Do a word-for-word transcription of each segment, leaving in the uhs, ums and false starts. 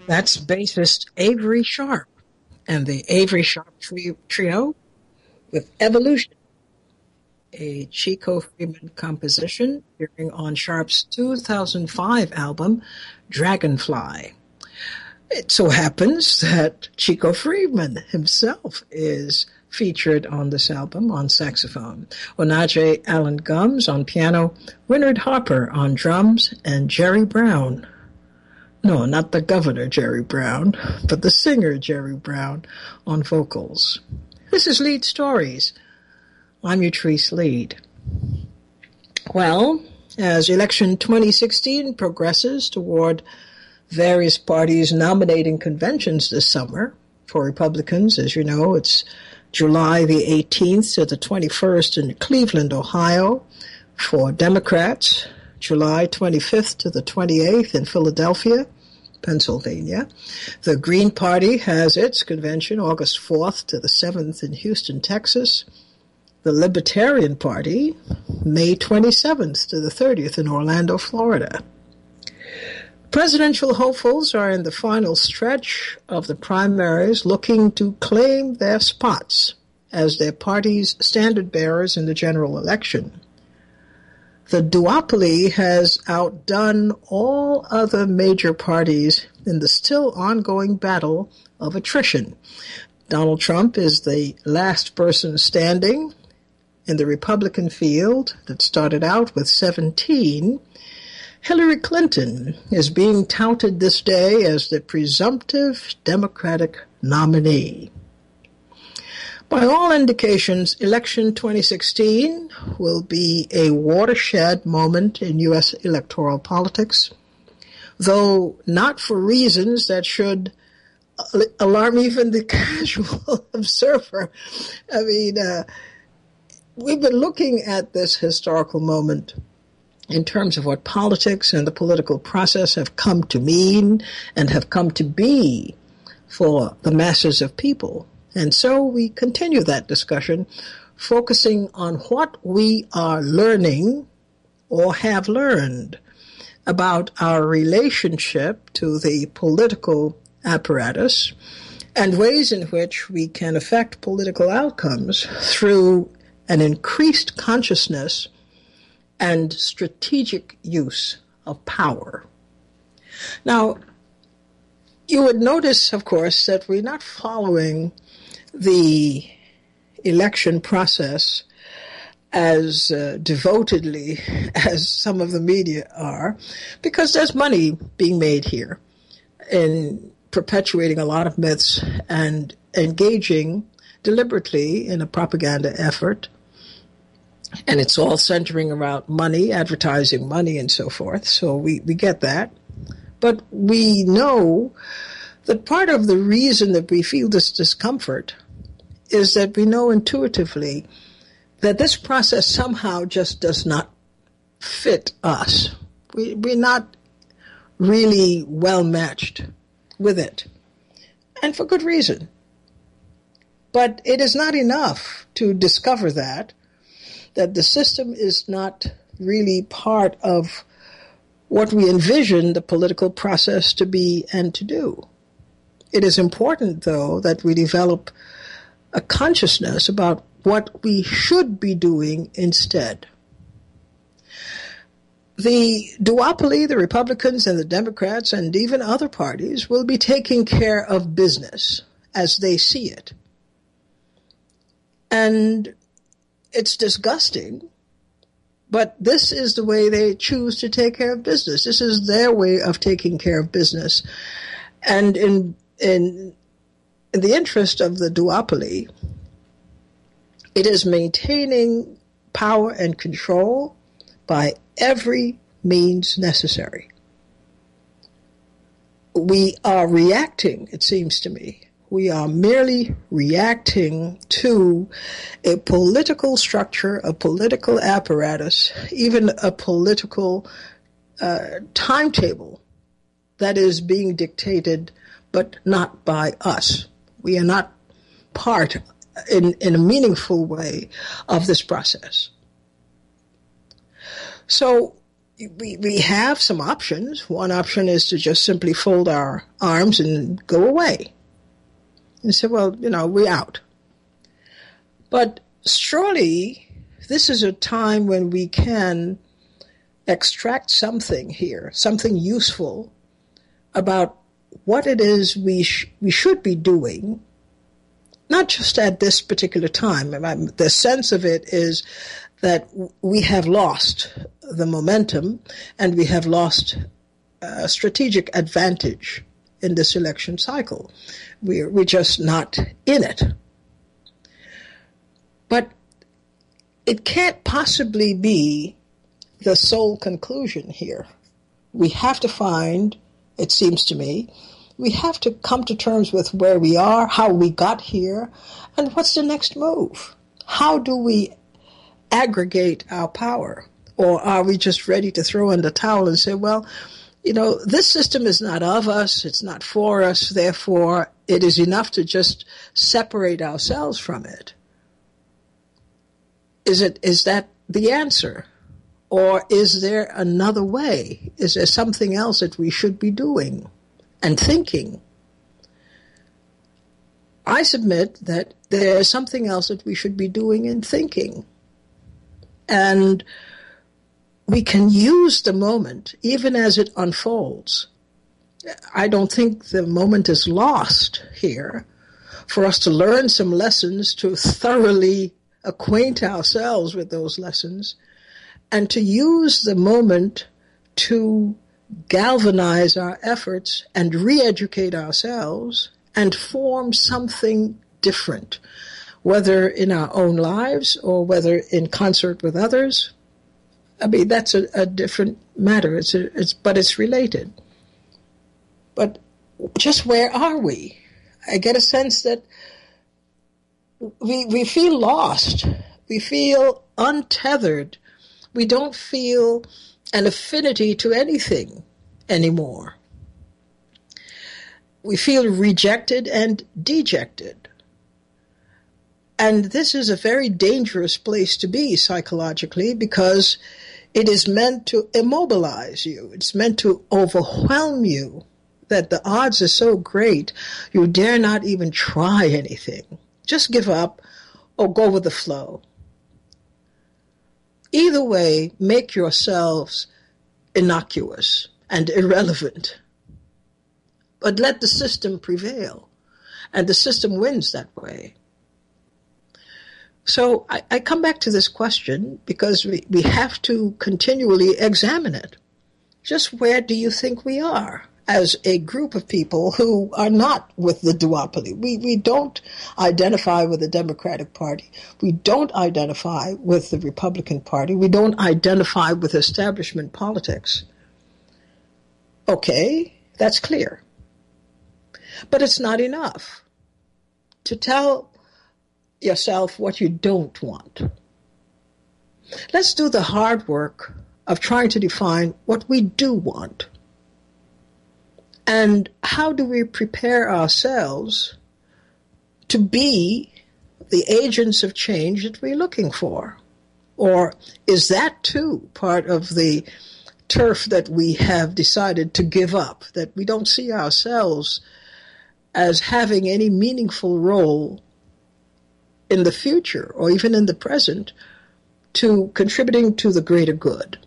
That's bassist Avery Sharp and the Avery Sharp tri- Trio with Evolution, a Chico Freeman composition appearing on Sharp's two thousand five album, Dragonfly. It so happens that Chico Freeman himself is featured on this album on saxophone, Onaje Allen Gumbs on piano, Winard Harper on drums, and Jerry Brown. No, not the governor, Jerry Brown, but the singer, Jerry Brown, on vocals. This is Lead Stories. I'm Utrice Lead. Well, as election twenty sixteen progresses toward various parties nominating conventions this summer, for Republicans, as you know, it's July the eighteenth to the twenty-first in Cleveland, Ohio. For Democrats, July twenty-fifth to the twenty-eighth in Philadelphia, Pennsylvania. The Green Party has its convention August fourth to the seventh in Houston, Texas. The Libertarian Party, May twenty-seventh to the thirtieth in Orlando, Florida. Presidential hopefuls are in the final stretch of the primaries, looking to claim their spots as their party's standard bearers in the general election. The duopoly has outdone all other major parties in the still ongoing battle of attrition. Donald Trump is the last person standing in the Republican field that started out with seventeen. Hillary Clinton is being touted this day as the presumptive Democratic nominee. By all indications, election twenty sixteen will be a watershed moment in U S electoral politics, though not for reasons that should alarm even the casual observer. I mean, uh, we've been looking at this historical moment in terms of what politics and the political process have come to mean and have come to be for the masses of people. And so we continue that discussion, focusing on what we are learning or have learned about our relationship to the political apparatus and ways in which we can affect political outcomes through an increased consciousness and strategic use of power. Now, you would notice, of course, that we're not following the election process as uh, devotedly as some of the media are, because there's money being made here in perpetuating a lot of myths and engaging deliberately in a propaganda effort. And it's all centering around money, advertising money, and so forth. So we, we get that. But we know that part of the reason that we feel this discomfort is that we know intuitively that this process somehow just does not fit us. We, we're not really well matched with it, and for good reason. But it is not enough to discover that, that the system is not really part of what we envision the political process to be and to do. It is important, though, that we develop a consciousness about what we should be doing instead. The duopoly, the Republicans and the Democrats and even other parties, will be taking care of business as they see it. And it's disgusting, but this is the way they choose to take care of business. This is their way of taking care of business. And in in, in the interest of the duopoly, it is maintaining power and control by every means necessary. We are reacting, it seems to me. We are merely reacting to a political structure, a political apparatus, even a political uh, timetable that is being dictated, but not by us. We are not part in, in a meaningful way of this process. So we, we have some options. One option is to just simply fold our arms and go away and say, well, you know, we're out. But surely this is a time when we can extract something here, something useful about what it is we sh- we should be doing, not just at this particular time. The sense of it is that we have lost the momentum and we have lost a strategic advantage in this election cycle. We're, we're just not in it. But it can't possibly be the sole conclusion here. We have to find, it seems to me, we have to come to terms with where we are, how we got here, and what's the next move. How do we aggregate our power? Or are we just ready to throw in the towel and say, well, you know, this system is not of us, it's not for us, therefore it is enough to just separate ourselves from it? Is it, is that the answer? Or is there another way? Is there something else that we should be doing and thinking? I submit that there is something else that we should be doing and thinking. And we can use the moment, even as it unfolds. I don't think the moment is lost here for us to learn some lessons, to thoroughly acquaint ourselves with those lessons, and to use the moment to galvanize our efforts and re-educate ourselves and form something different, whether in our own lives or whether in concert with others. I mean, that's a, a different matter, it's a, it's, but it's related. But just where are we? I get a sense that we we feel lost. We feel untethered. We don't feel an affinity to anything anymore. We feel rejected and dejected. And this is a very dangerous place to be psychologically, because it is meant to immobilize you. It's meant to overwhelm you, that the odds are so great you dare not even try anything. Just give up or go with the flow. Either way, make yourselves innocuous and irrelevant. But let the system prevail, and the system wins that way. So I, I come back to this question because we, we have to continually examine it. Just where do you think we are as a group of people who are not with the duopoly? We, we don't identify with the Democratic Party. We don't identify with the Republican Party. We don't identify with establishment politics. Okay, that's clear. But it's not enough to tell yourself what you don't want. Let's do the hard work of trying to define what we do want. And how do we prepare ourselves to be the agents of change that we're looking for? Or is that too part of the turf that we have decided to give up, that we don't see ourselves as having any meaningful role in the future or even in the present to contributing to the greater good?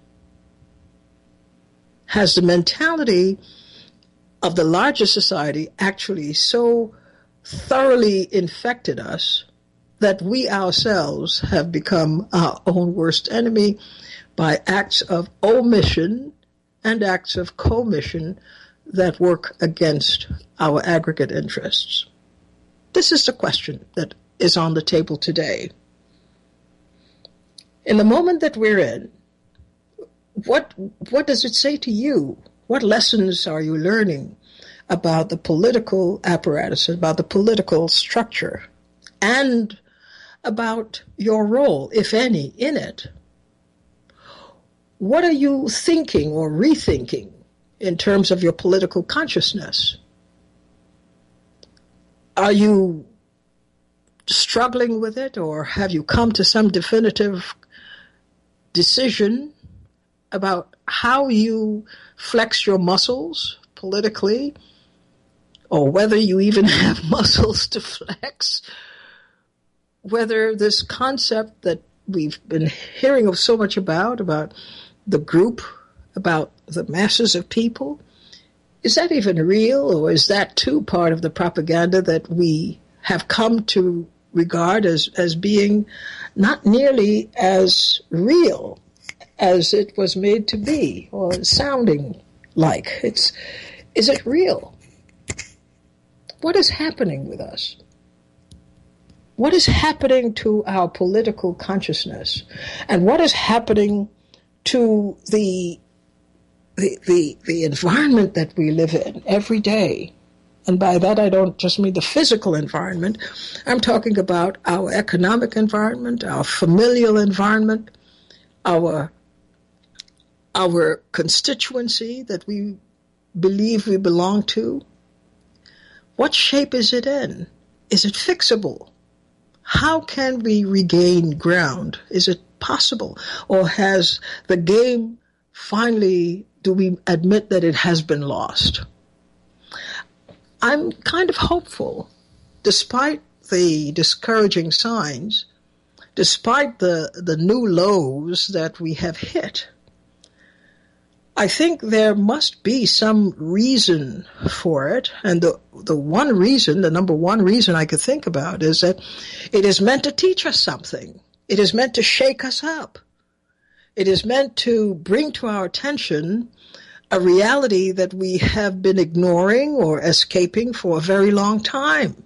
Has the mentality of the larger society actually so thoroughly infected us that we ourselves have become our own worst enemy by acts of omission and acts of commission that work against our aggregate interests? This is the question that is on the table today. In the moment that we're in, what what does it say to you? What lessons are you learning about the political apparatus, about the political structure, and about your role, if any, in it? What are you thinking or rethinking in terms of your political consciousness? Are you struggling with it, or have you come to some definitive decision about how you flex your muscles politically, or whether you even have muscles to flex, whether this concept that we've been hearing of so much about, about the group, about the masses of people, is that even real, or is that too part of the propaganda that we have come to regard as, as being not nearly as real as it was made to be, or sounding like? It's, is it real? What is happening with us? What is happening to our political consciousness? And what is happening to the, the, the, the environment that we live in every day? And by that, I don't just mean the physical environment. I'm talking about our economic environment, our familial environment, our, our constituency that we believe we belong to. What shape is it in? Is it fixable? How can we regain ground? Is it possible? Or has the game finally, do we admit that it has been lost? I'm kind of hopeful, despite the discouraging signs, despite the, the new lows that we have hit. I think there must be some reason for it, and the the one reason, the number one reason I could think about is that it is meant to teach us something. It is meant to shake us up. It is meant to bring to our attention a reality that we have been ignoring or escaping for a very long time.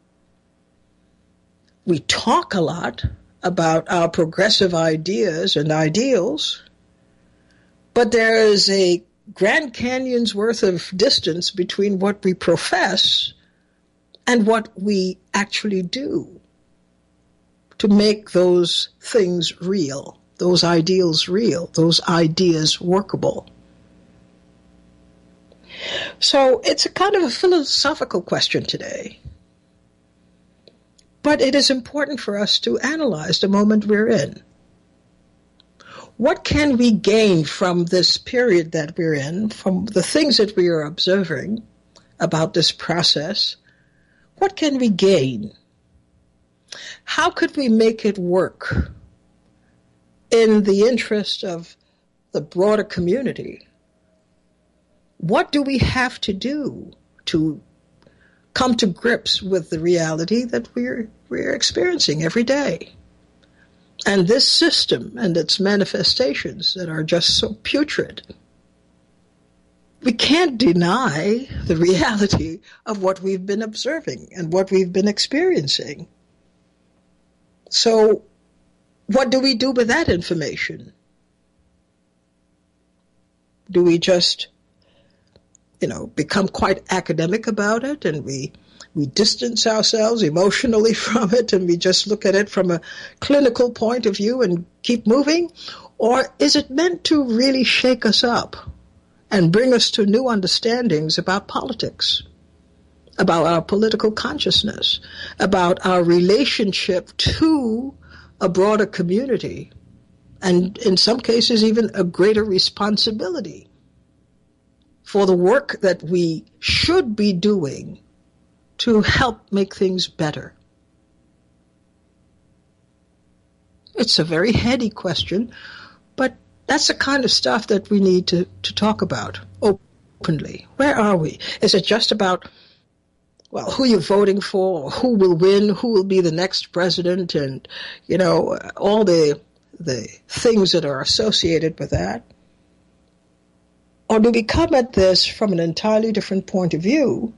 We talk a lot about our progressive ideas and ideals, but there is a Grand Canyon's worth of distance between what we profess and what we actually do to make those things real, those ideals real, those ideas workable. So it's a kind of a philosophical question today. But it is important for us to analyze the moment we're in. What can we gain from this period that we're in, from the things that we are observing about this process? What can we gain? How could we make it work in the interest of the broader community? What do we have to do to come to grips with the reality that we're we're experiencing every day? And this system and its manifestations that are just so putrid. We can't deny the reality of what we've been observing and what we've been experiencing. So what do we do with that information? Do we just, you know, become quite academic about it, and we we distance ourselves emotionally from it, and we just look at it from a clinical point of view and keep moving? Or is it meant to really shake us up and bring us to new understandings about politics, about our political consciousness, about our relationship to a broader community, and in some cases even a greater responsibility for the work that we should be doing to help make things better? It's a very heady question, but that's the kind of stuff that we need to, to talk about openly. Where are we? Is it just about, well, who you're voting for, who will win, who will be the next president, and, you know, all the the things that are associated with that? Or do we come at this from an entirely different point of view?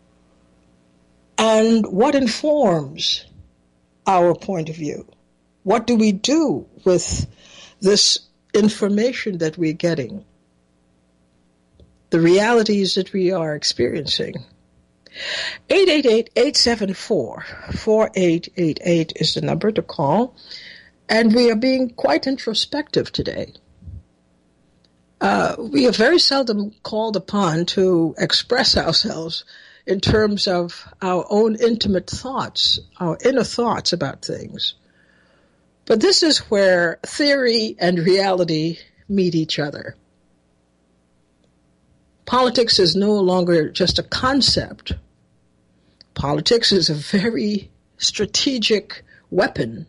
And what informs our point of view? What do we do with this information that we're getting? The realities that we are experiencing. eight eight eight, eight seven four, four eight eight eight is the number to call. And we are being quite introspective today. Uh, we are very seldom called upon to express ourselves in terms of our own intimate thoughts, our inner thoughts about things. But this is where theory and reality meet each other. Politics is no longer just a concept. Politics is a very strategic weapon.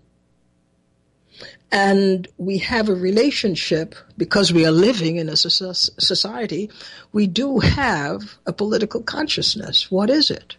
And we have a relationship, because we are living in a society, we do have a political consciousness. What is it?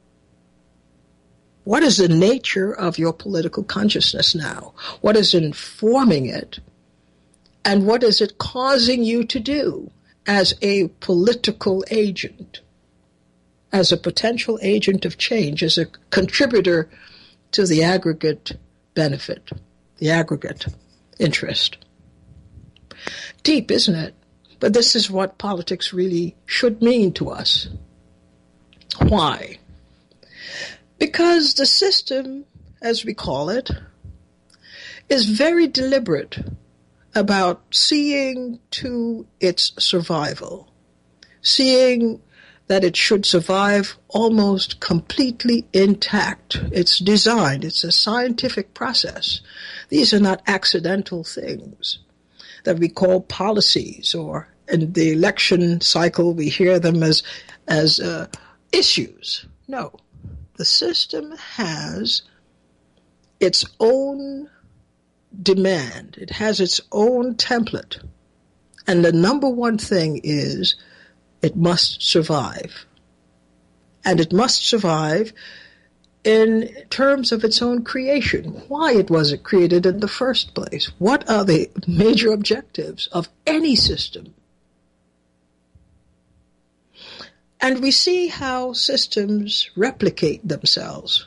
What is the nature of your political consciousness now? What is informing it? And what is it causing you to do as a political agent, as a potential agent of change, as a contributor to the aggregate benefit, the aggregate interest? Deep, isn't it? But this is what politics really should mean to us. Why? Because the system, as we call it, is very deliberate about seeing to its survival, seeing that it should survive almost completely intact. It's designed. It's a scientific process. These are not accidental things that we call policies, or in the election cycle we hear them as, as uh, issues. No. The system has its own demand. It has its own template. And the number one thing is it must survive. And it must survive in terms of its own creation. Why it was it created in the first place? What are the major objectives of any system? And we see how systems replicate themselves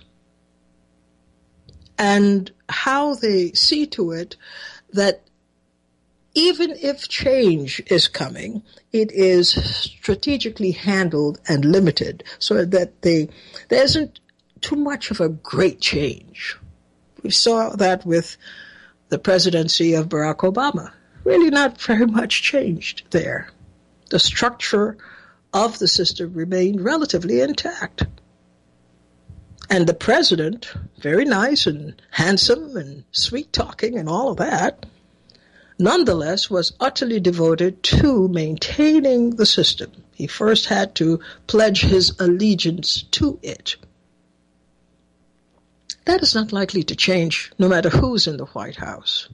and how they see to it that even if change is coming, it is strategically handled and limited so that they, there isn't too much of a great change. We saw that with the presidency of Barack Obama. Really not very much changed there. The structure of the system remained relatively intact. And the president, very nice and handsome and sweet-talking and all of that, nonetheless was utterly devoted to maintaining the system. He first had to pledge his allegiance to it. That is not likely to change no matter who's in the White House.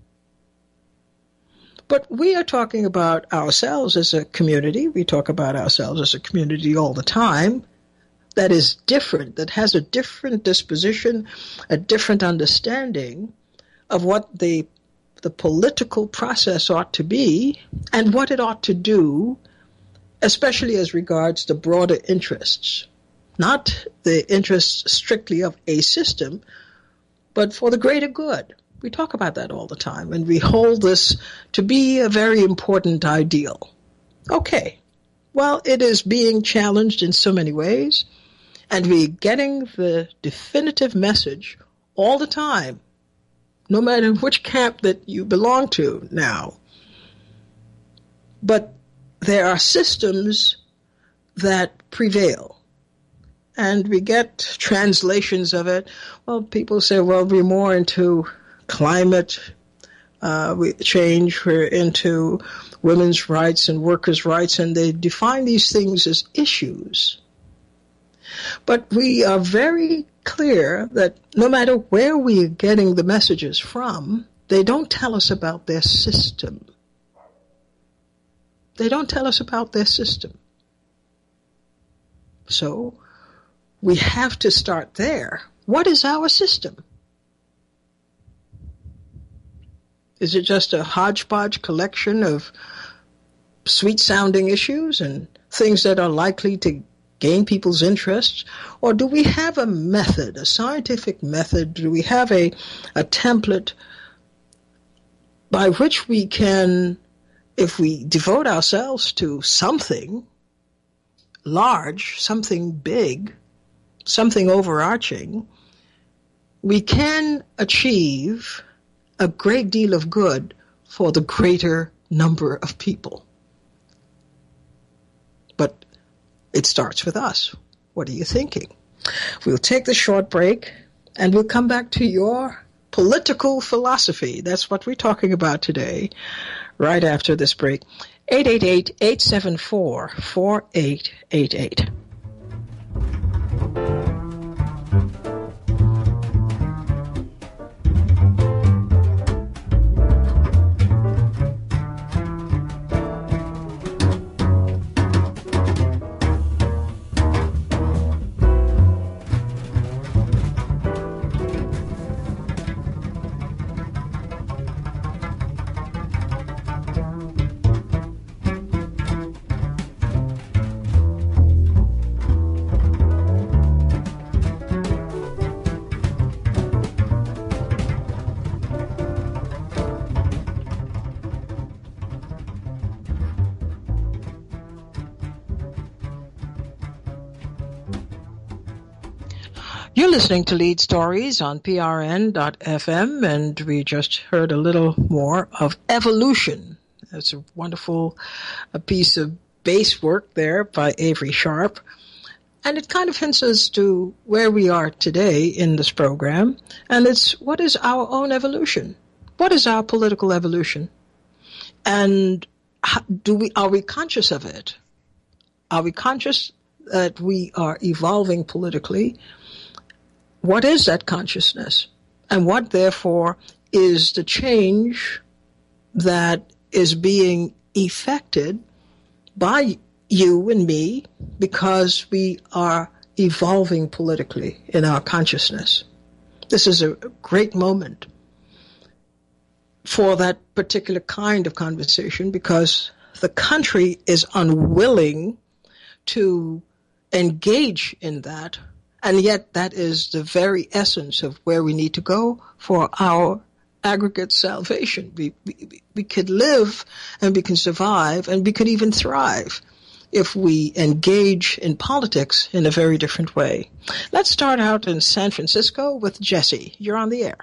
But we are talking about ourselves as a community. We talk about ourselves as a community all the time. That is different, that has a different disposition, a different understanding of what the, the political process ought to be and what it ought to do, especially as regards the broader interests. Not the interests strictly of a system, but for the greater good. We talk about that all the time, and we hold this to be a very important ideal. Okay, well, it is being challenged in so many ways, and we're getting the definitive message all the time, no matter which camp that you belong to now. But there are systems that prevail. And we get translations of it. Well, people say, well, we're more into climate uh, change, we're into women's rights and workers' rights, and they define these things as issues. But we are very clear that no matter where we are getting the messages from, they don't tell us about their system. They don't tell us about their system. So we have to start there. What is our system? Is it just a hodgepodge collection of sweet-sounding issues and things that are likely to gain people's interest? Or do we have a method, a scientific method? Do we have a, a template by which we can, if we devote ourselves to something large, something big, something overarching, we can achieve a great deal of good for the greater number of people? But it starts with us. What are you thinking? We'll take the short break, and we'll come back to your political philosophy. That's what we're talking about today, right after this break. eight eight eight, eight seven four, four eight eight eight. You're listening to Lead Stories on P R N dot F M, and we just heard a little more of Evolution. That's a wonderful a piece of bass work there by Avery Sharp. And it kind of hints us to where we are today in this program. And it's, what is our own evolution? What is our political evolution? And how, do we are we conscious of it? Are we conscious that we are evolving politically? What is that consciousness? And what, therefore, is the change that is being effected by you and me because we are evolving politically in our consciousness? This is a great moment for that particular kind of conversation because the country is unwilling to engage in that. And yet that is the very essence of where we need to go for our aggregate salvation. We, we, we could live and we can survive and we could even thrive if we engage in politics in a very different way. Let's start out in San Francisco with Jesse. You're on the air.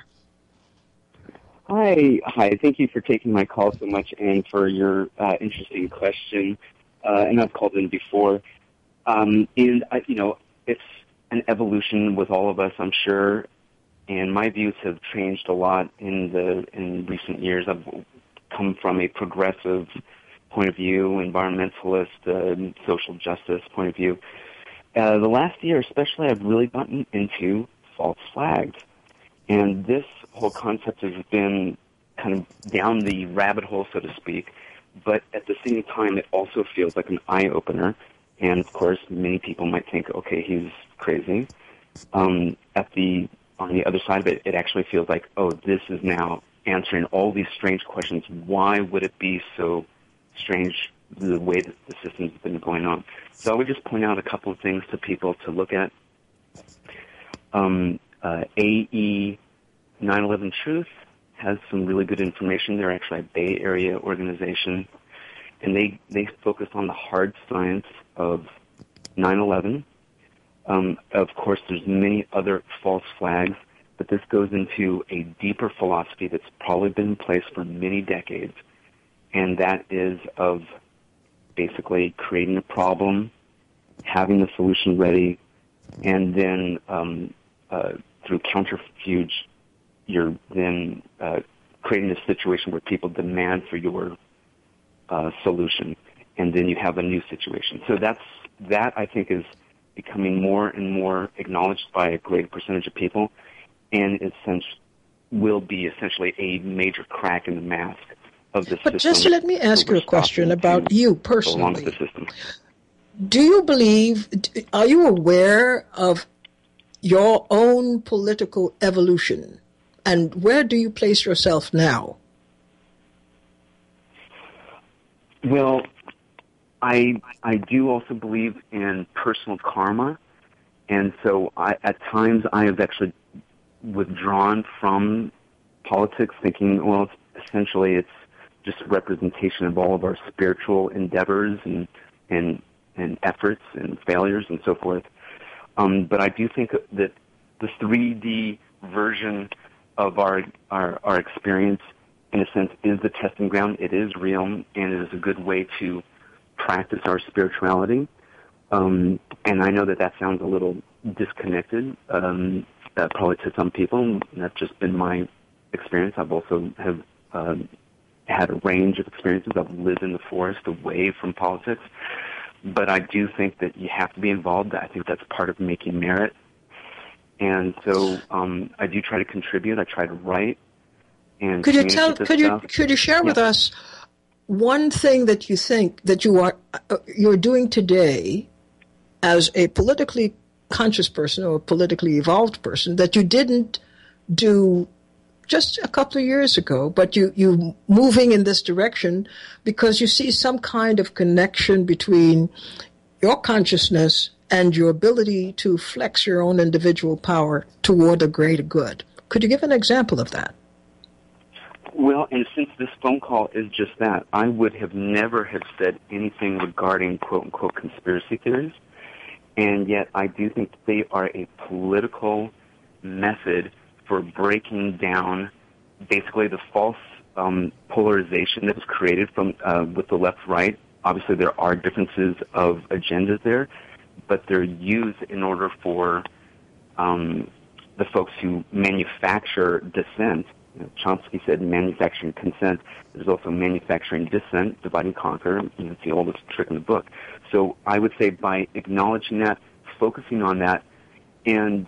Hi. Hi. Thank you for taking my call so much and for your uh, interesting question. Uh, and I've called in before. Um, and, I, you know, it's an evolution with all of us, I'm sure, and my views have changed a lot in the in recent years. I've come from a progressive point of view, environmentalist, uh, social justice point of view. Uh, the last year especially, I've really gotten into false flags, and this whole concept has been kind of down the rabbit hole, so to speak, but at the same time, it also feels like an eye-opener. And, of course, many people might think, okay, he's crazy. Um, at the on the other side of it, it actually feels like, oh, this is now answering all these strange questions. Why would it be so strange the way that the system's been going on? So I would just point out a couple of things to people to look at. Um, uh, A E nine eleven Truth has some really good information. They're actually a Bay Area organization, and they, they focus on the hard science of nine eleven. Um, of course, there's many other false flags, but this goes into a deeper philosophy that's probably been in place for many decades, and that is of basically creating a problem, having the solution ready, and then um, uh, through counterfuge, you're then uh, creating a situation where people demand for your uh, solution, and then you have a new situation. So that's that I think is becoming more and more acknowledged by a greater percentage of people, and essentially will be essentially a major crack in the mask of the system. But just let me ask you a question about you personally. The system. Do you believe, are you aware of your own political evolution, and where do you place yourself now? Well, I I do also believe in personal karma, and so I, at times I have actually withdrawn from politics, thinking, well, essentially it's just a representation of all of our spiritual endeavors and and and efforts and failures and so forth. Um, but I do think that the three D version of our, our our experience, in a sense, is the testing ground. It is real, and it is a good way to practice our spirituality. Um, and I know that that sounds a little disconnected, um, uh, probably to some people. And that's just been my experience. I've also have um, had a range of experiences. I've lived in the forest away from politics. But I do think that you have to be involved. I think that's part of making merit. And so um, I do try to contribute. I try to write and could you tell? Could stuff. you could you share yeah. with us one thing that you think that you are uh, you're doing today as a politically conscious person or a politically evolved person that you didn't do just a couple of years ago, but you you moving in this direction because you see some kind of connection between your consciousness and your ability to flex your own individual power toward a greater good. Could you give an example of that? Well, and since this phone call is just that, I would have never have said anything regarding quote-unquote conspiracy theories, and yet I do think they are a political method for breaking down basically the false um, polarization that was created from uh, with the left-right. Obviously, there are differences of agendas there, but they're used in order for um, the folks who manufacture dissent. You know, Chomsky said manufacturing consent. There's also manufacturing dissent, divide and conquer. You know, see all this trick in the book. So I would say by acknowledging that, focusing on that, and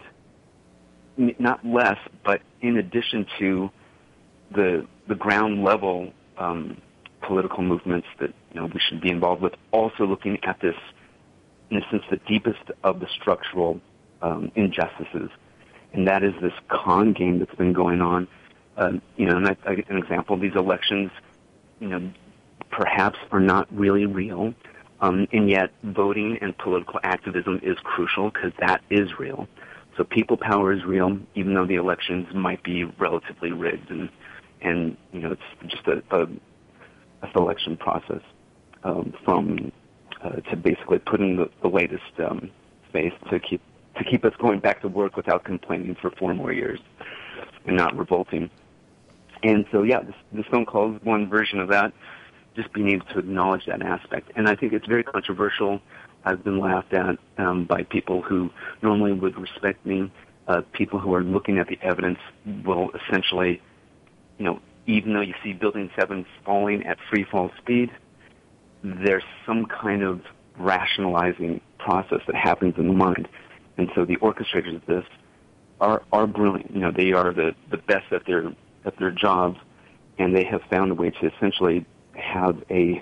not less, but in addition to the the ground level um, political movements that you know we should be involved with, also looking at this, in a sense, the deepest of the structural um, injustices, and that is this con game that's been going on. Uh, you know, and I, I, an example, these elections, you know, perhaps are not really real, um, and yet voting and political activism is crucial because that is real. So people power is real, even though the elections might be relatively rigged, and and you know, it's just a, a, a selection process um, from uh, to basically put in the, the latest um, face to keep to keep us going back to work without complaining for four more years and not revolting. And so, yeah, this, this phone call is one version of that, just being able to acknowledge that aspect. And I think it's very controversial. I've been laughed at um, by people who normally would respect me. Uh, people who are looking at the evidence will essentially, you know, even though you see Building seven falling at free fall speed, there's some kind of rationalizing process that happens in the mind. And so the orchestrators of this are, are brilliant. You know, they are the, the best at their at their jobs, and they have found a way to essentially have a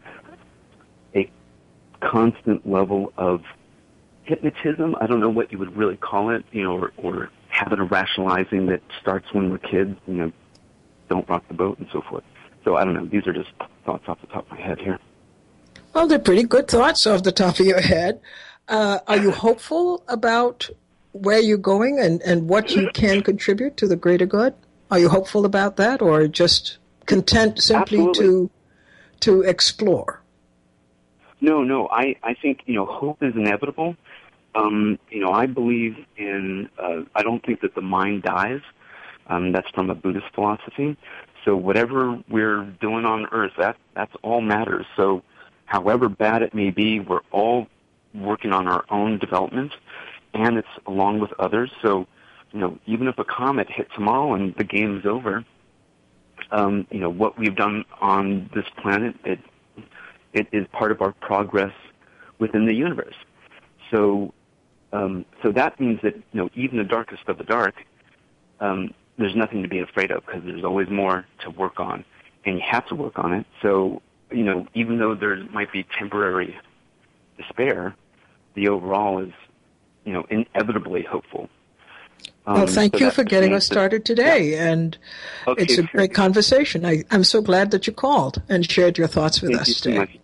a constant level of hypnotism. I don't know what you would really call it, you know, or, or habit of rationalizing that starts when we're kids, you know, don't rock the boat and so forth. So I don't know. These are just thoughts off the top of my head here. Well, they're pretty good thoughts off the top of your head. Uh, are you hopeful about where you're going and, and what you can contribute to the greater good? Are you hopeful about that, or just content simply Absolutely. to to explore? No, no. I, I think, you know, hope is inevitable. Um, you know, I believe in, uh, I don't think that the mind dies. Um, that's from a Buddhist philosophy. So whatever we're doing on earth, that that's all matters. So however bad it may be, we're all working on our own development, and it's along with others. So, you know, even if a comet hit tomorrow and the game's over, um, you know, what we've done on this planet, it it is part of our progress within the universe. So, um, so that means that, you know, even the darkest of the dark, um, there's nothing to be afraid of because there's always more to work on, and you have to work on it. So, you know, even though there might be temporary despair, the overall is, you know, inevitably hopeful. Um, well, thank so you for getting us that, started today, yeah. and okay, it's a sure. great conversation. I, I'm so glad that you called and shared your thoughts with Thank us you today. So much.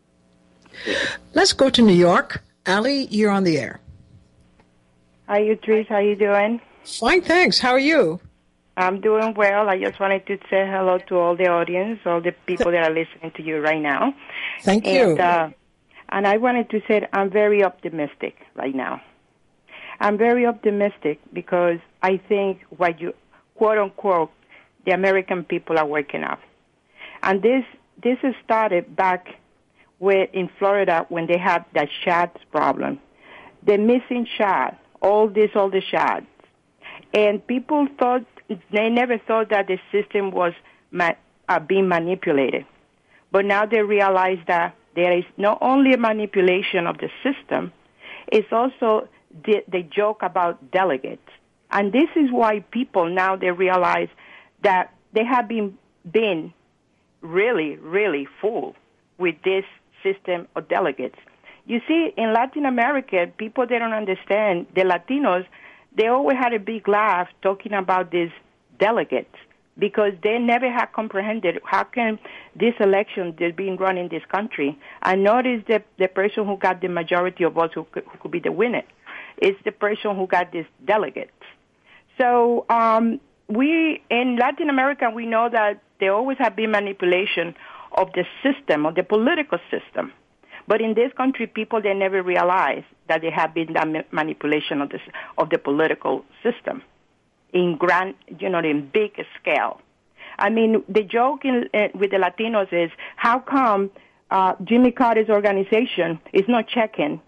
Let's go to New York. Allie, you're on the air. Hi, Utrice. How you doing? Fine, thanks. How are you? I'm doing well. I just wanted to say hello to all the audience, all the people that are listening to you right now. Thank and, you. Uh, and I wanted to say I'm very optimistic right now. I'm very optimistic because I think what you, quote unquote, the American people are waking up. And this this has started back with in Florida when they had that shots problem. The missing shot, all this, all the shots. And people thought, they never thought that the system was ma- are being manipulated. But now they realize that there is not only a manipulation of the system, it's also the, the joke about delegates. And this is why people now they realize that they have been, been really, really fooled with this system of delegates. You see, in Latin America, people they don't understand, the Latinos, they always had a big laugh talking about these delegates because they never had comprehended how can this election that's being run in this country, and not is the, the person who got the majority of votes who could, who could be the winner. It's the person who got these delegates. So um, we, in Latin America, we know that there always have been manipulation of the system, of the political system. But in this country, people, they never realize that there have been that manipulation of, this, of the political system in grand, you know, in big scale. I mean, the joke in, uh, with the Latinos is, how come uh, Jimmy Carter's organization is not checking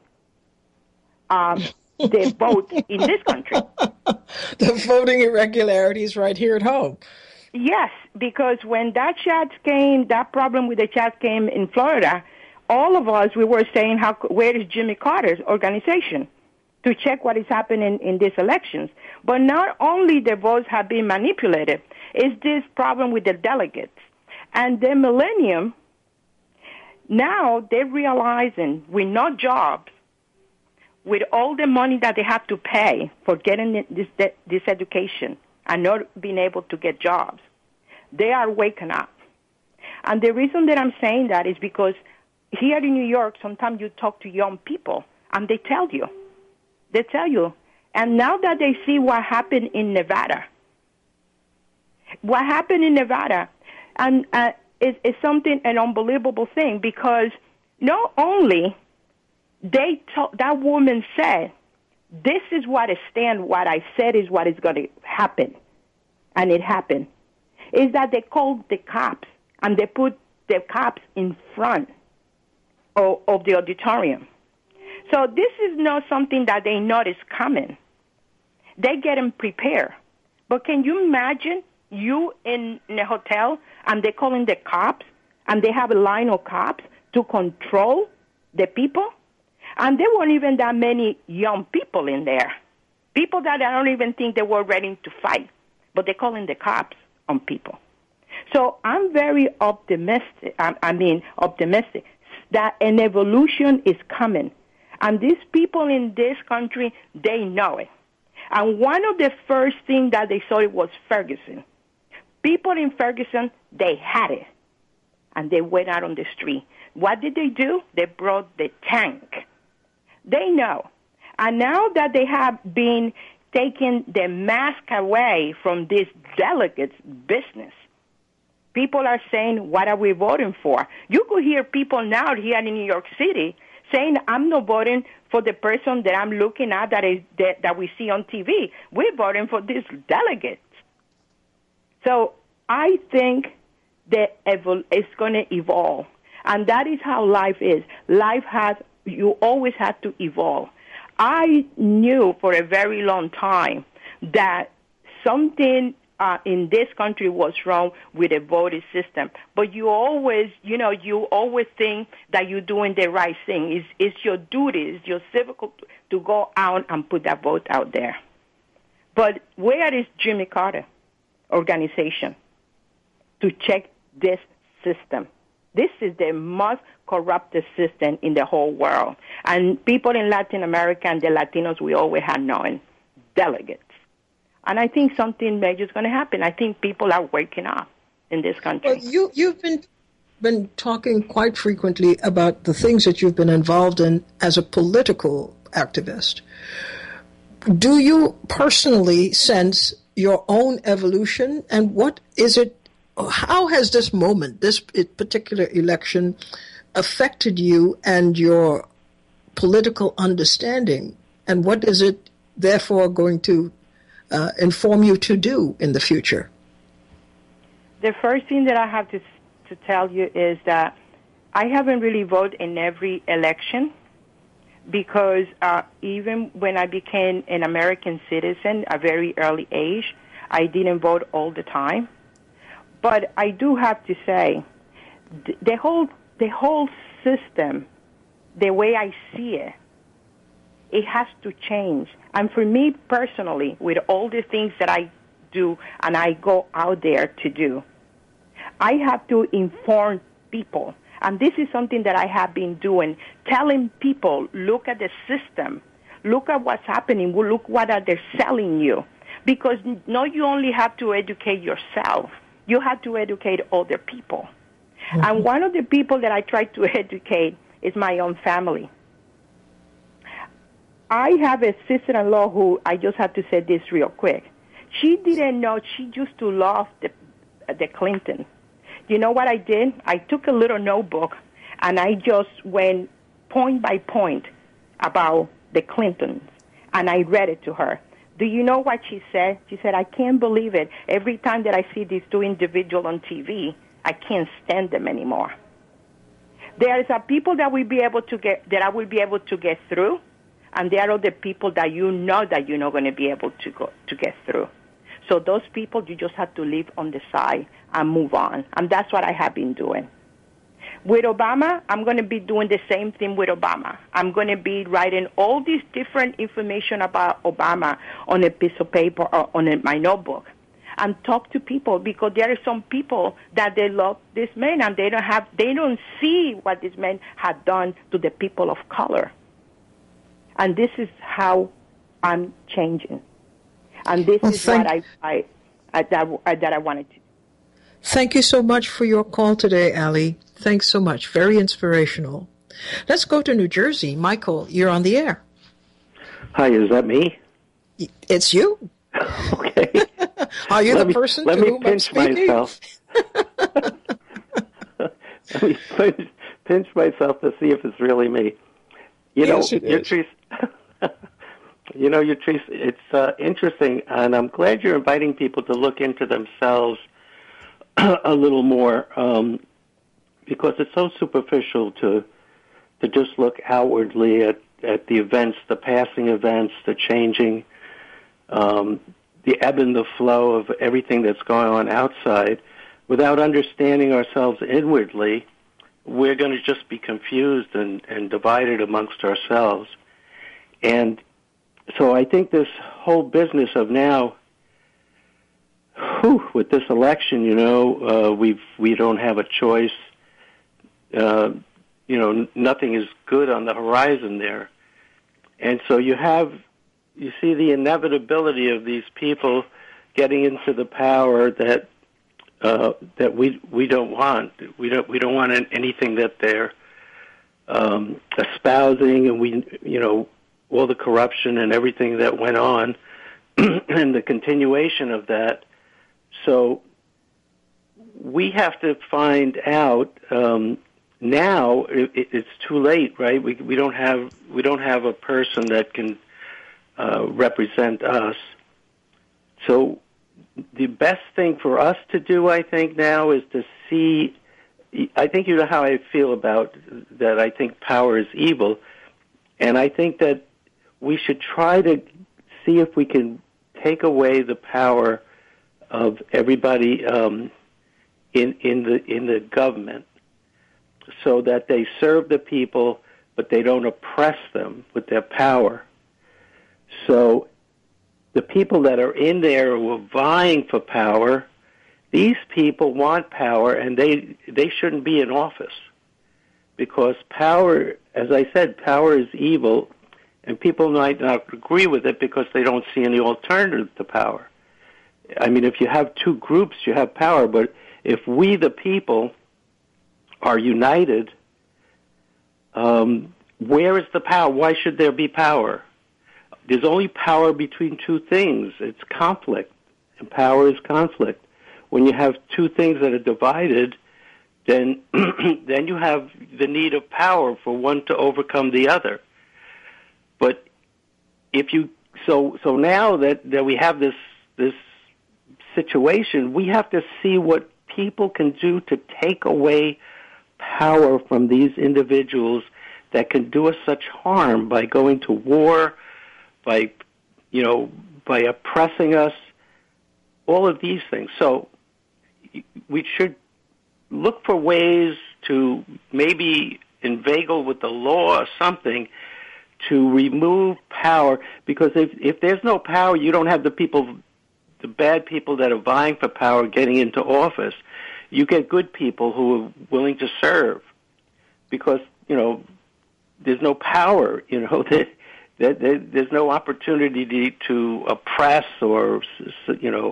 um, the vote in this country? The voting irregularities right here at home. Yes, because when that chat came, that problem with the chat came in Florida, all of us, we were saying, how, where is Jimmy Carter's organization to check what is happening in these elections? But not only the votes have been manipulated, it's this problem with the delegates. And the millennium, now they're realizing with no jobs, with all the money that they have to pay for getting this, this education and not being able to get jobs, they are waking up. And the reason that I'm saying that is because here in New York, sometimes you talk to young people, and they tell you. They tell you. And now that they see what happened in Nevada, what happened in Nevada, and uh, is, is something, an unbelievable thing, because not only they told, that woman said, this is what I stand, what I said is what is going to happen, and it happened, is that they called the cops, and they put the cops in front of, of the auditorium. So this is not something that they notice coming. They get them prepared. But can you imagine you in, in a hotel and they're calling the cops and they have a line of cops to control the people? And there weren't even that many young people in there. People that I don't even think they were ready to fight. But they're calling the cops on people. So I'm very optimistic, I, I mean optimistic, that an evolution is coming. And these people in this country, they know it. And one of the first things that they saw was Ferguson. People in Ferguson, they had it. And they went out on the street. What did they do? They brought the tank. They know. And now that they have been taking the mask away from this delegates' business, people are saying, what are we voting for? You could hear people now here in New York City saying, I'm not voting for the person that I'm looking at that is that, that we see on T V. We're voting for these delegates. So I think that it's going to evolve. And that is how life is. Life has, you always have to evolve. I knew for a very long time that something uh, in this country was wrong with the voting system. But you always, you know, you always think that you're doing the right thing. It's, it's your duty, it's your civic to go out and put that vote out there. But where is Jimmy Carter organization to check this system? This is the most corrupted system in the whole world. And people in Latin America and the Latinos, we always have known delegates. And I think something major is going to happen. I think people are waking up in this country. Well, you, you've been been talking quite frequently about the things that you've been involved in as a political activist. Do you personally sense your own evolution? And what is it, how has this moment, this particular election, affected you and your political understanding? And what is it, therefore, going to uh, inform you to do in the future? The first thing that I have to to tell you is that I haven't really voted in every election because uh, even when I became an American citizen at a very early age, I didn't vote all the time. But I do have to say, the whole the whole system, the way I see it, it has to change. And for me personally, with all the things that I do and I go out there to do, I have to inform people. And this is something that I have been doing, telling people, look at the system, look at what's happening, look what are they selling you. Because no, you only have to educate yourself. You have to educate other people. Mm-hmm. And one of the people that I try to educate is my own family. I have a sister-in-law who, I just have to say this real quick. She didn't know, she used to love the, the Clinton. You know what I did? I took a little notebook and I just went point by point about the Clintons, and I read it to her. Do you know what she said? She said, I can't believe it. Every time that I see these two individuals on T V, I can't stand them anymore. There is a people that will be able to get, that I will be able to get through, and there are the people that you know that you're not going to be able to go to get through. So those people, you just have to leave on the side and move on. And that's what I have been doing. With Obama, I'm going to be doing the same thing with Obama. I'm going to be writing all this different information about Obama on a piece of paper or on a, my notebook and talk to people, because there are some people that they love this man and they don't have, they don't see what this man had done to the people of color. And this is how I'm changing. And this well, is what I, I, I, that, I, that I wanted to do. Thank you so much for your call today, Ali. Thanks so much. Very inspirational. Let's go to New Jersey. Michael, you're on the air. Hi, is that me? It's you. Okay. Are you let the me, person let to me whom I'm pinch speaking? Myself. Let me pinch, pinch myself to see if it's really me. You yes, know, it you're is. Trees, you know, Yatrice, it's uh, interesting, and I'm glad you're inviting people to look into themselves a little more, um, because it's so superficial to to just look outwardly at, at the events, the passing events, the changing, um, the ebb and the flow of everything that's going on outside. Without understanding ourselves inwardly, we're going to just be confused and, and divided amongst ourselves. And so I think this whole business of now, whew, with this election, you know, uh, we've, we don't have a choice. Uh, you know, nothing is good on the horizon there. And so you have, you see the inevitability of these people getting into the power that uh, that we we don't want. We don't we don't want anything that they're um, espousing, and we you know all the corruption and everything that went on, and the continuation of that. So we have to find out. Um, Now it, it's too late, right? We we don't have we don't have a person that can uh, represent us. So the best thing for us to do, I think, now is to see. I think you know how I feel about that. I think power is evil, and I think that we should try to see if we can take away the power of everybody um, in in the in the government, so that they serve the people, but they don't oppress them with their power. So the people that are in there who are vying for power, these people want power, and they they shouldn't be in office. Because power, as I said, power is evil, and people might not agree with it because they don't see any alternative to power. I mean, if you have two groups, you have power, but if we, the people, are united, um, where is the power? Why should there be power? There's only power between two things. It's conflict, and power is conflict. When you have two things that are divided, then then you have the need of power for one to overcome the other. But if you so so now that, that we have this this situation, we have to see what people can do to take away power from these individuals that can do us such harm by going to war, by, you know, by oppressing us, all of these things. So we should look for ways to maybe inveigle with the law or something to remove power, because if if there's no power, you don't have the people, the bad people that are vying for power getting into office. You get good people who are willing to serve, because, you know, there's no power, you know, there, there, there, there's no opportunity to oppress or, you know,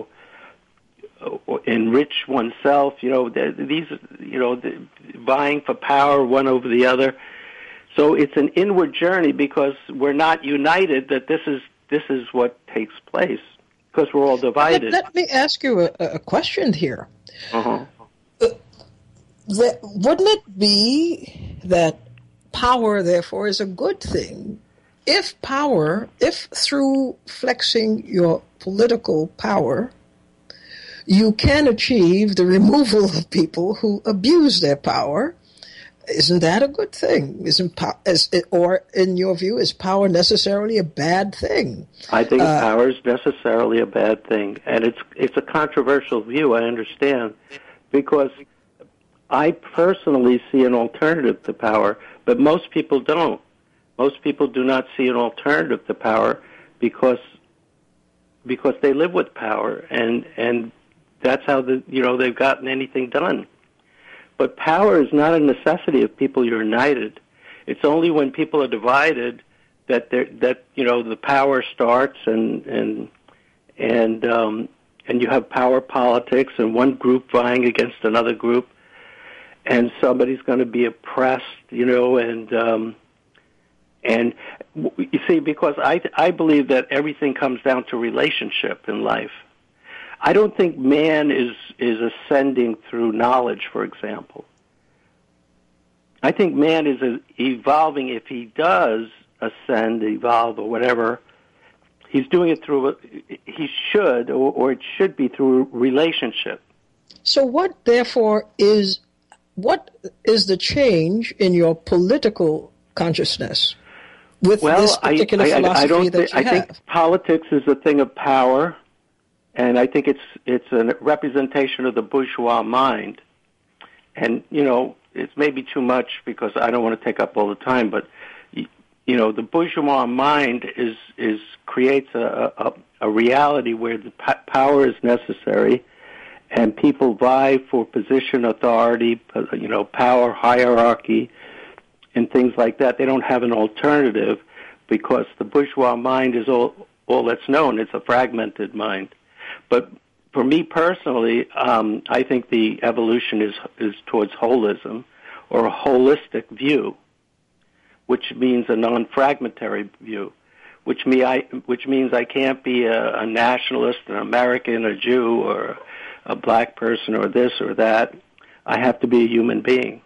or enrich oneself. You know, these, you know, vying for power one over the other. So it's an inward journey, because we're not united that this is this is what takes place, because we're all divided. Let, let me ask you a, a question here. Uh-huh. Uh, that, wouldn't it be that power, therefore, is a good thing? If power, if through flexing your political power, you can achieve the removal of people who abuse their power, isn't that a good thing? Isn't po- is it, or in your view, is power necessarily a bad thing? I think uh, power is necessarily a bad thing, and it's it's a controversial view. I understand, because I personally see an alternative to power, but most people don't. Most people do not see an alternative to power because because they live with power, and and that's how the you know they've gotten anything done. But power is not a necessity if people are united. It's only when people are divided that that you know the power starts, and and and um, and you have power politics, and one group vying against another group, and somebody's going to be oppressed, you know, and um, and you see, because I I believe that everything comes down to relationship in life. I don't think man is, is ascending through knowledge, for example. I think man is evolving. If he does ascend, evolve, or whatever, he's doing it through, he should, or, or it should be through relationship. So what, therefore, is, what is the change in your political consciousness with well, this particular I, I, philosophy I don't that th- you I have? think politics is a thing of power. And I think it's it's a representation of the bourgeois mind. And, you know, it's maybe too much because I don't want to take up all the time, but, you know, the bourgeois mind is is creates a, a, a reality where the p- power is necessary, and people vie for position, authority, you know, power, hierarchy, and things like that. They don't have an alternative because the bourgeois mind is all, all that's known. It's a fragmented mind. But for me personally, um, I think the evolution is is towards holism, or a holistic view, which means a non-fragmentary view, which me I which means I can't be a, a nationalist, an American, a Jew, or a black person, or this or that. I have to be a human being.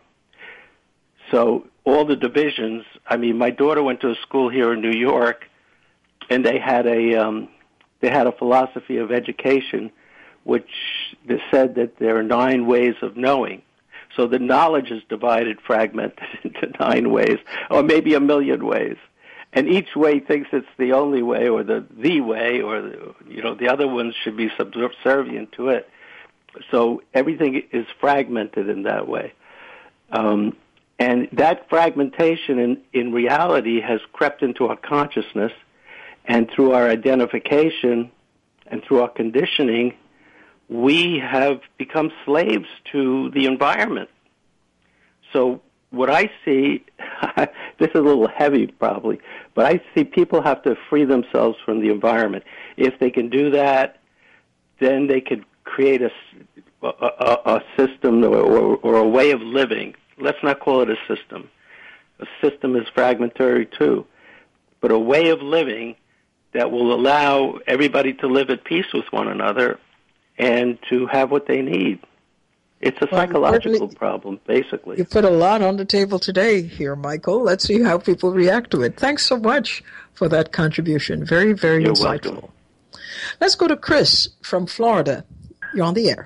So all the divisions. I mean, my daughter went to a school here in New York, and they had a um, They had a philosophy of education which said that there are nine ways of knowing. So the knowledge is divided, fragmented into nine ways, or maybe a million ways. And each way thinks it's the only way, or the the way, or, the, you know, the other ones should be subservient to it. So everything is fragmented in that way. Um, and that fragmentation in, in reality has crept into our consciousness. And through our identification and through our conditioning, we have become slaves to the environment. So what I see, this is a little heavy probably, but I see people have to free themselves from the environment. If they can do that, then they could create a, a, a system or, or, or a way of living. Let's not call it a system. A system is fragmentary too. But a way of living that will allow everybody to live at peace with one another and to have what they need. It's a well, psychological problem, basically. You put a lot on the table today here, Michael. Let's see how people react to it. Thanks so much for that contribution. Very, very You're insightful. Welcome. Let's go to Chris from Florida. You're on the air.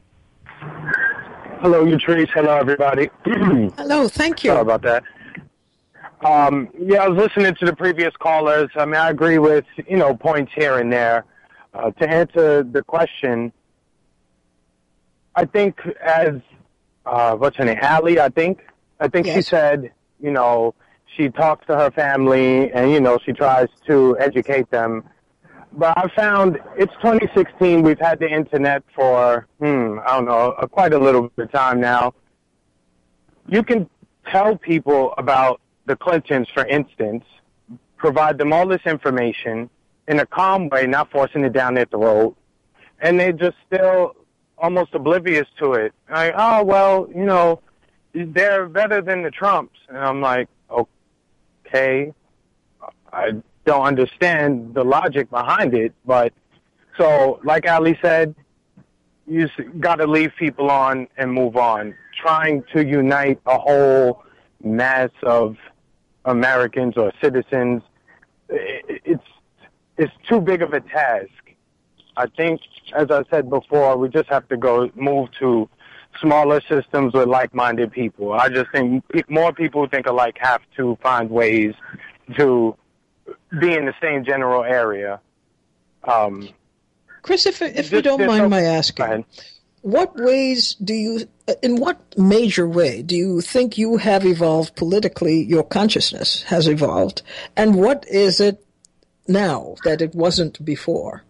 Hello, Yatrice. Hello, everybody. Hello, thank you. Sorry about that. Um, yeah, I was listening to the previous callers. I mean, I agree with, you know, points here and there. Uh, to answer the question, I think as, uh, what's her name, Allie, I think. I think Yes. she said, you know, she talks to her family and, you know, she tries to educate them. But I found it's twenty sixteen. We've had the internet for, hmm, I don't know, uh, quite a little bit of time now. You can tell people about the Clintons, for instance, provide them all this information in a calm way, not forcing it down their throat, and they just still almost oblivious to it. Like, oh, well, you know, they're better than the Trumps. And I'm like, okay, I don't understand the logic behind it. But so, like Ali said, you got to leave people on and move on. Trying to unite a whole mass of Americans or citizens, it's it's too big of a task. I think, as I said before, we just have to go move to smaller systems with like-minded people. I just think more people who think alike have to find ways to be in the same general area. Um, Chris, if, if you just- don't just mind so- my Go asking, ahead. what ways do you, in what major way do you think you have evolved politically, your consciousness has evolved, and what is it now that it wasn't before?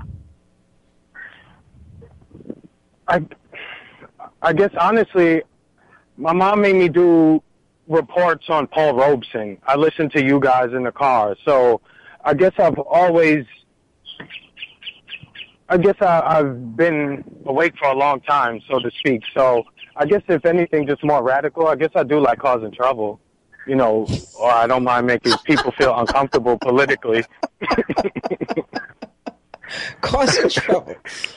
I, I guess honestly, my mom made me do reports on Paul Robeson. I listened to you guys in the car, so I guess I've always, I guess I, I've been awake for a long time, so to speak. So I guess if anything, just more radical. I guess I do like causing trouble, you know, or I don't mind making people feel uncomfortable politically. Causing trouble.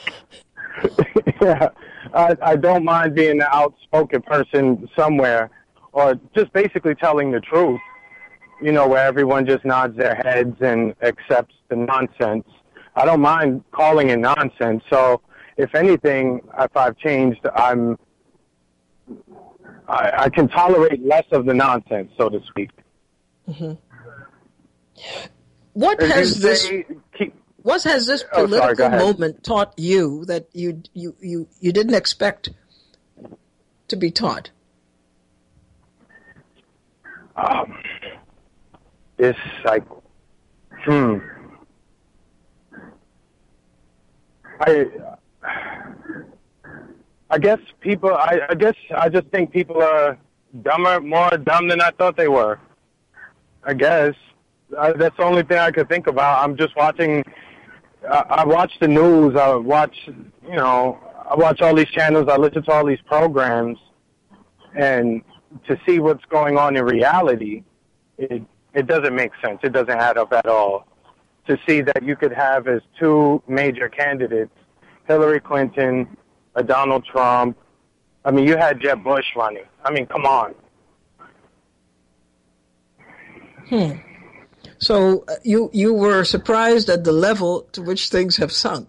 Yeah, I, I don't mind being an outspoken person somewhere, or just basically telling the truth, you know, where everyone just nods their heads and accepts the nonsense. I don't mind calling it nonsense. So if anything, if I've changed, I'm, I, I can tolerate less of the nonsense, so to speak. Mm-hmm. What As has you this... say, keep, What has this Oh, sorry, political go ahead. moment taught you that you, you, you, you didn't expect to be taught? um, it's like, hmm. I, I guess people, I, I guess I just think people are dumber, more dumb than I thought they were. I guess. I, that's the only thing I could think about. I'm just watching, I, I watch the news, I watch, you know, I watch all these channels, I listen to all these programs, and to see what's going on in reality, it, it doesn't make sense. It doesn't add up at all. To see that you could have as two major candidates, Hillary Clinton, a Donald Trump. I mean, you had Jeb Bush running. I mean, come on. Hmm. So uh, you you were surprised at the level to which things have sunk.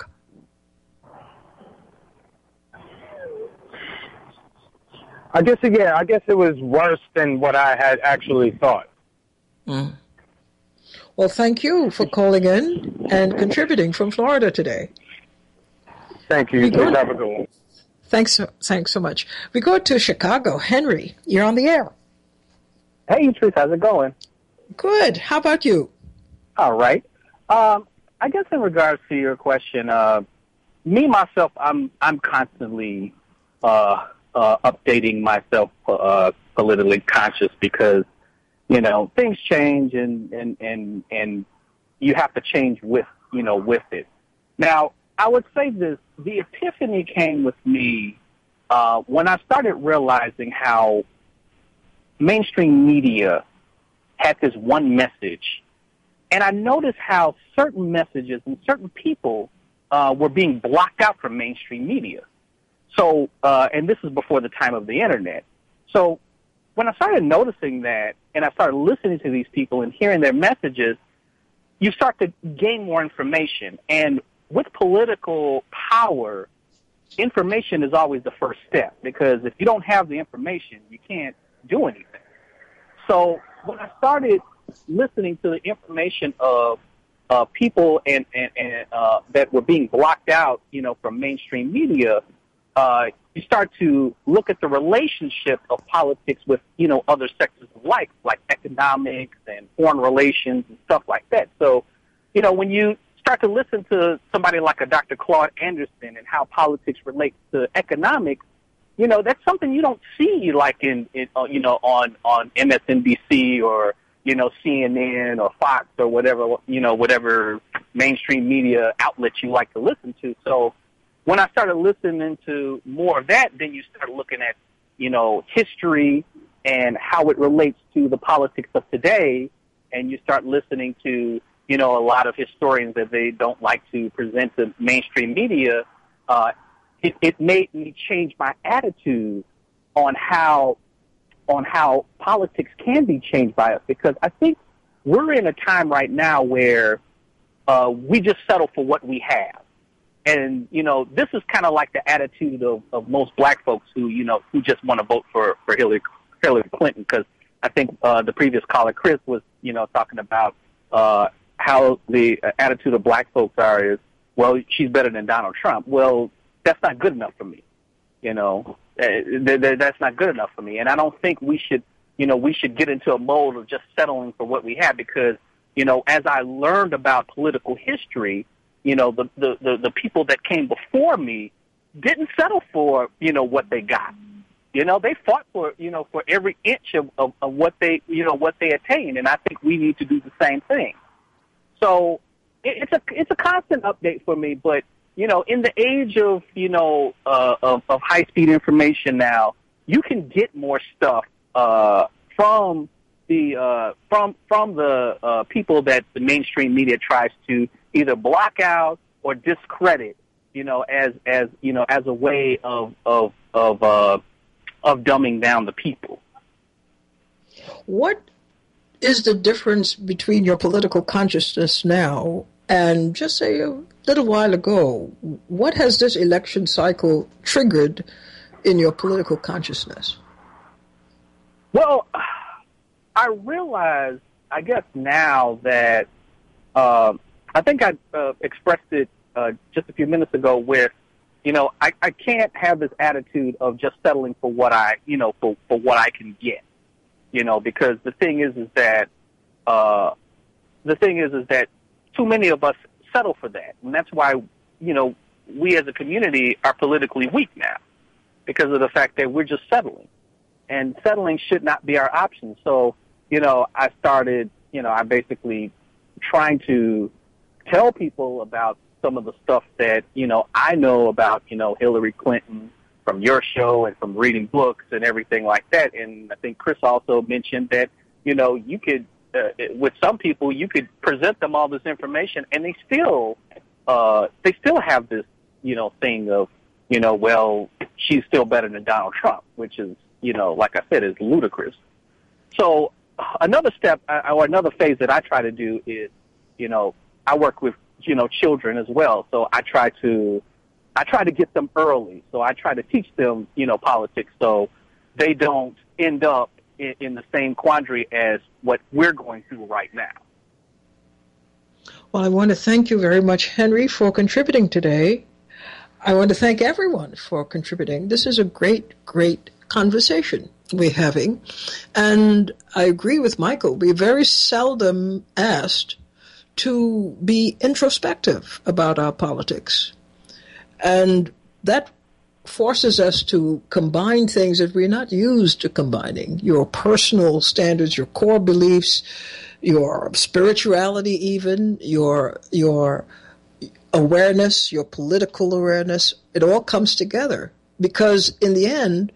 I guess, yeah, I guess it was worse than what I had actually thought. Mm. Well, thank you for calling in and contributing from Florida today. Thank you. We You go- have a good one. Thanks, so- thanks so much. We go to Chicago. Henry, you're on the air. Hey, Truth, how's it going? Good. How about you? All right. Um, I guess in regards to your question, uh, me myself, I'm I'm constantly uh, uh, updating myself uh, politically conscious because you know things change and and and and you have to change with you know with it. Now, I would say this: the epiphany came with me uh, when I started realizing how mainstream media had this one message. And I noticed how certain messages and certain people uh, were being blocked out from mainstream media. So, uh, and this is before the time of the internet. So when I started noticing that and I started listening to these people and hearing their messages, you start to gain more information. And with political power, information is always the first step because if you don't have the information, you can't do anything. So when I started listening to the information of uh, people and, and, and uh, that were being blocked out, you know, from mainstream media, uh, you start to look at the relationship of politics with, you know, other sectors of life, like economics and foreign relations and stuff like that. So, you know, when you start to listen to somebody like a Doctor Claude Anderson and how politics relates to economics, you know, that's something you don't see like in, in uh, you know, on, on M S N B C or, you know, C N N or Fox or whatever, you know, whatever mainstream media outlets you like to listen to. So when I started listening to more of that, then you start looking at, you know, history and how it relates to the politics of today, and you start listening to, you know, a lot of historians that they don't like to present to mainstream media. Uh, it, it made me change my attitude on how on how politics can be changed by us, because I think we're in a time right now where uh, we just settle for what we have. And, you know, this is kind of like the attitude of, of most black folks who, you know, who just want to vote for, for Hillary, Hillary Clinton, because I think uh, the previous caller, Chris, was, you know, talking about uh, how the attitude of black folks are is, well, she's better than Donald Trump. Well, that's not good enough for me, you know. That's not good enough for me. And I don't think we should, you know, we should get into a mode of just settling for what we have, because, you know, as I learned about political history, you know, the, the, the, the people that came before me didn't settle for, you know, what they got. You know, they fought for, you know, for every inch of, of, of what they, you know, what they attained. And I think we need to do the same thing. So it, it's a, it's a constant update for me, but, you know, in the age of, you know, uh, of, of high-speed information now, you can get more stuff uh, from the uh, from from the uh, people that the mainstream media tries to either block out or discredit, you know, as as you know, as a way of of of uh, of dumbing down the people. What is the difference between your political consciousness now and just say a little while ago? What has this election cycle triggered in your political consciousness? Well, I realize, I guess now that uh, I think I uh, expressed it uh, just a few minutes ago, where, you know, I, I can't have this attitude of just settling for what I, you know, for, for what I can get, you know, because the thing is, is that uh, the thing is, is that too many of us settle for that. And that's why, you know, we as a community are politically weak now, because of the fact that we're just settling. And settling should not be our option. So, you know, I started, you know, I basically trying to tell people about some of the stuff that, you know, I know about, you know, Hillary Clinton from your show and from reading books and everything like that. And I think Chris also mentioned that, you know, you could, Uh, with some people, you could present them all this information, and they still, uh, they still have this, you know, thing of, you know, well, she's still better than Donald Trump, which is, you know, like I said, is ludicrous. So another step, uh, or another phase that I try to do is, you know, I work with, you know, children as well. So I try to, I try to get them early. So I try to teach them, you know, politics, so they don't end up in, in the same quandary as what we're going through right now. Well, I want to thank you very much, Henry, for contributing today. I want to thank everyone for contributing. This is a great, great conversation we're having. And I agree with Michael. We're very seldom asked to be introspective about our politics. And that forces us to combine things that we're not used to combining. Your personal standards, your core beliefs, your spirituality even, your your awareness, your political awareness, it all comes together. Because in the end,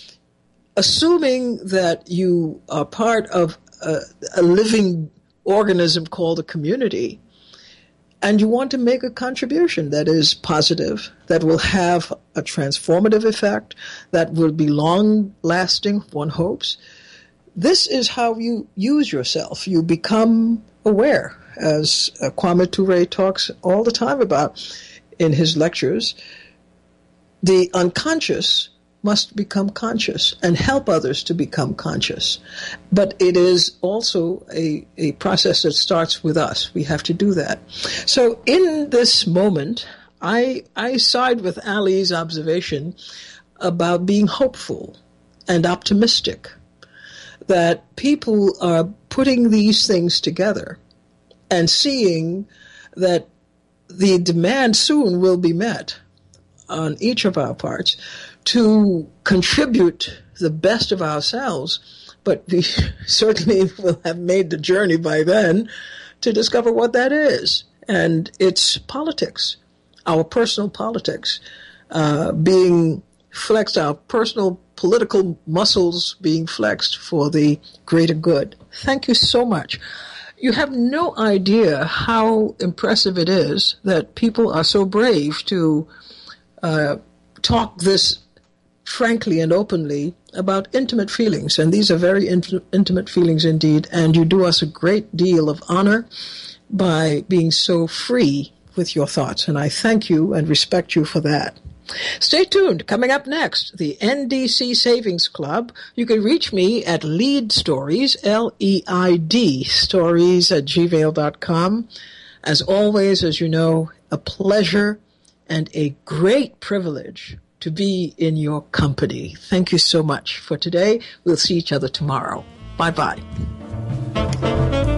assuming that you are part of a, a living organism called a community, and you want to make a contribution that is positive, that will have a transformative effect, that will be long-lasting, one hopes, this is how you use yourself. You become aware, as uh, Kwame Ture talks all the time about in his lectures. The unconscious must become conscious and help others to become conscious. But it is also a, a process that starts with us. We have to do that. So in this moment, I I side with Ali's observation about being hopeful and optimistic, that people are putting these things together and seeing that the demand soon will be met on each of our parts to contribute the best of ourselves, but we certainly will have made the journey by then to discover what that is. And it's politics, our personal politics, uh, being flexed, our personal political muscles being flexed for the greater good. Thank you so much. You have no idea how impressive it is that people are so brave to uh, talk this frankly and openly about intimate feelings. And these are very int- intimate feelings indeed. And you do us a great deal of honor by being so free with your thoughts. And I thank you and respect you for that. Stay tuned. Coming up next, the N D C Savings Club. You can reach me at Leid Stories, L E I D, stories at gmail dot com. As always, as you know, a pleasure and a great privilege to be in your company. Thank you so much for today. We'll see each other tomorrow. Bye-bye.